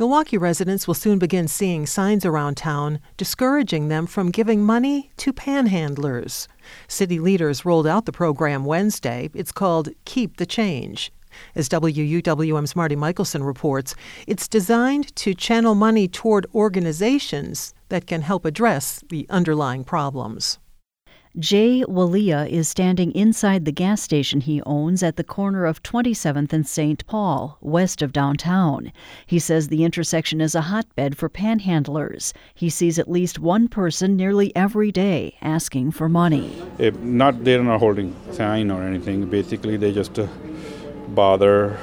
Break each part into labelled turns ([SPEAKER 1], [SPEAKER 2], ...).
[SPEAKER 1] Milwaukee residents will soon begin seeing signs around town discouraging them from giving money to panhandlers. City leaders rolled out the program Wednesday. It's called Keep the Change. As WUWM's Marty Michelson reports, it's designed to channel money toward organizations that can help address the underlying problems.
[SPEAKER 2] Jay Walia is standing inside the gas station he owns at the corner of 27th and St. Paul, west of downtown. He says the intersection is a hotbed for panhandlers. He sees at least one person nearly every day asking for money.
[SPEAKER 3] They're not holding sign or anything. Basically, they just bother.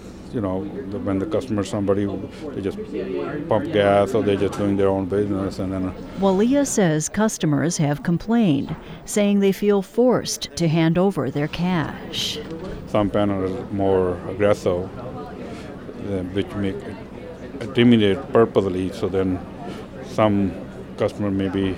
[SPEAKER 3] When the customer, they just pump gas or they're just doing their own business. And then
[SPEAKER 2] Walia says customers have complained, saying they feel forced to hand over their cash.
[SPEAKER 3] Some panhandlers are more aggressive, which make intimidate purposely. So then some customer maybe,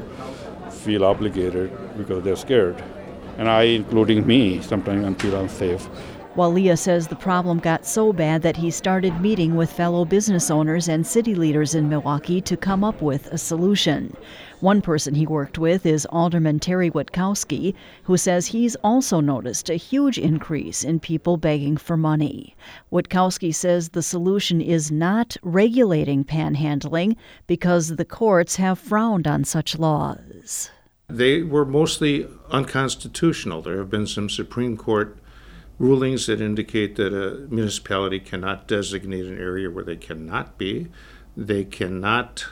[SPEAKER 3] feel obligated because they're scared. And I, including me, sometimes I feel unsafe.
[SPEAKER 2] Walia says the problem got so bad that he started meeting with fellow business owners and city leaders in Milwaukee to come up with a solution. One person he worked with is Alderman Terry Witkowski, who says he's also noticed a huge increase in people begging for money. Witkowski says the solution is not regulating panhandling because the courts have frowned on such laws.
[SPEAKER 4] They were mostly unconstitutional. There have been some Supreme Court rulings that indicate that a municipality cannot designate an area where they cannot be. They cannot,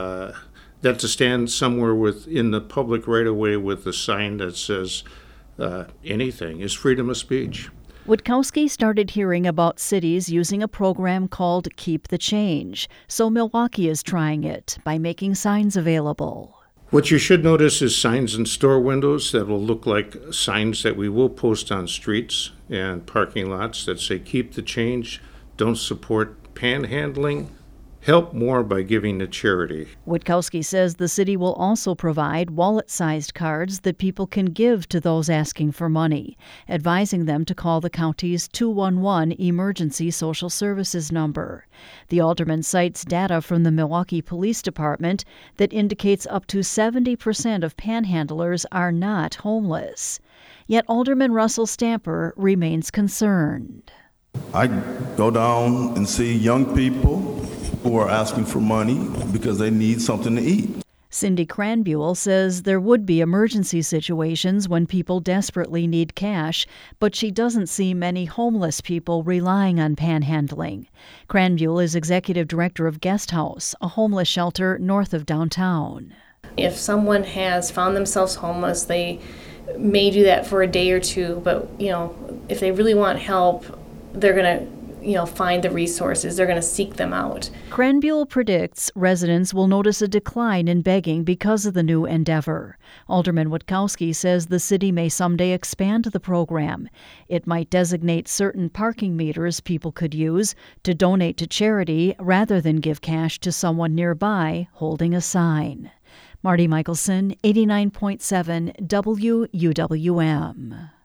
[SPEAKER 4] that to stand somewhere within the public right-of-way with a sign that says anything is freedom of speech.
[SPEAKER 2] Witkowski started hearing about cities using a program called Keep the Change, so Milwaukee is trying it by making signs available.
[SPEAKER 4] What you should notice is signs in store windows that will look like signs that we will post on streets and parking lots that say, keep the change, don't support panhandling, help more by giving to charity.
[SPEAKER 2] Witkowski says the city will also provide wallet-sized cards that people can give to those asking for money, advising them to call the county's 211 emergency social services number. The alderman cites data from the Milwaukee Police Department that indicates up to 70% of panhandlers are not homeless. Yet Alderman Russell Stamper remains concerned.
[SPEAKER 5] I go down and see young people who are asking for money because they need something to eat.
[SPEAKER 2] Cindy Cranbuell says there would be emergency situations when people desperately need cash, but she doesn't see many homeless people relying on panhandling. Cranbuell is executive director of Guest House, a homeless shelter north of downtown.
[SPEAKER 6] If someone has found themselves homeless, they may do that for a day or two, but if they really want help, they're going to find the resources. They're going to seek them out.
[SPEAKER 2] Cranbuell predicts residents will notice a decline in begging because of the new endeavor. Alderman Witkowski says the city may someday expand the program. It might designate certain parking meters people could use to donate to charity rather than give cash to someone nearby holding a sign. Marty Michelson, 89.7 WUWM.